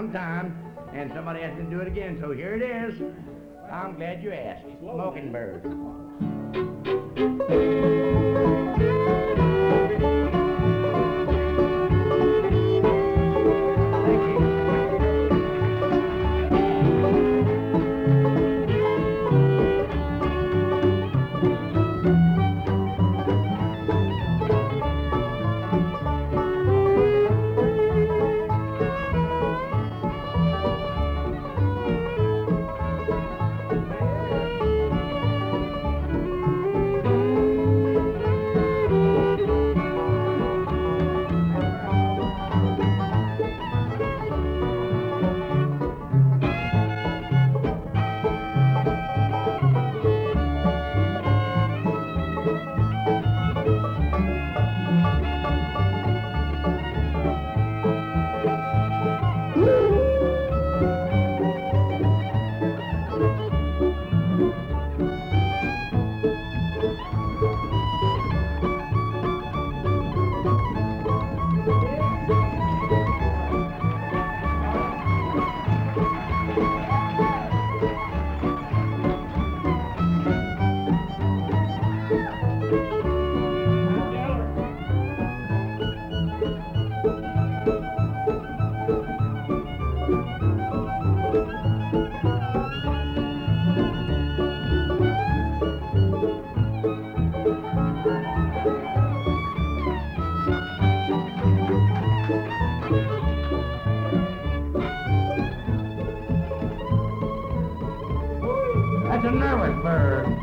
time, and somebody asked me to do it again, so here it is. I'm glad you asked. Mockingbird. That's a nervous bird.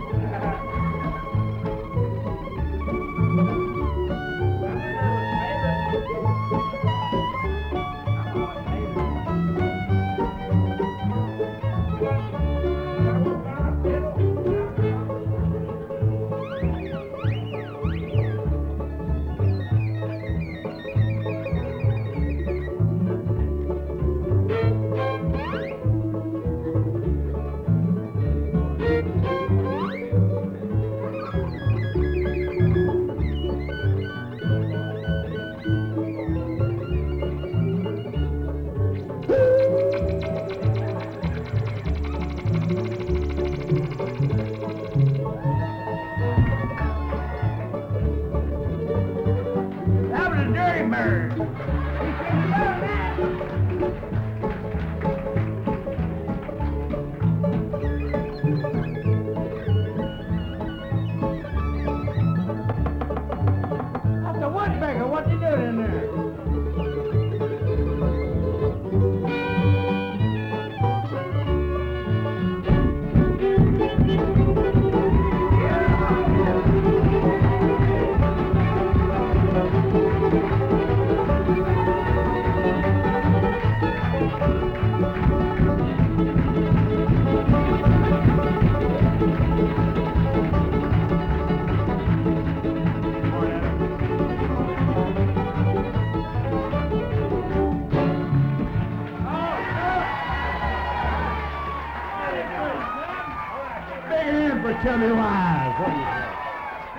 That was a dirty bird. That's a woodpecker. What you doing in there? For chummy wives.